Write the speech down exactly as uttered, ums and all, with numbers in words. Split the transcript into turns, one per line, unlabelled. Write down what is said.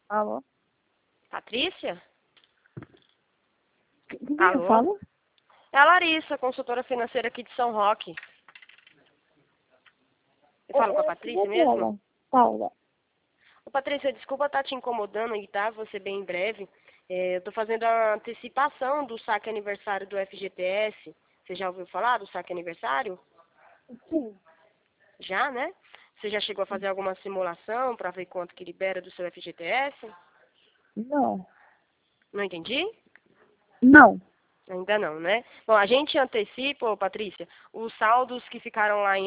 Alô?
Patrícia?
Quem
Alô?
eu falo?
É a Larissa, consultora financeira aqui de São Roque. Eu falo com a Patrícia mesmo?
Paula. Paula.
Ô, Patrícia, desculpa estar te incomodando aí, tá? Vou ser bem breve. É, eu tô fazendo a antecipação do saque aniversário do F G T S. Você já ouviu falar do saque aniversário?
Sim.
Já, né? Você já chegou a fazer alguma simulação para ver quanto que libera do seu F G T S?
Não.
Não entendi?
Não.
Ainda não, né? Bom, a gente antecipa, ô, Patrícia, os saldos que ficaram lá em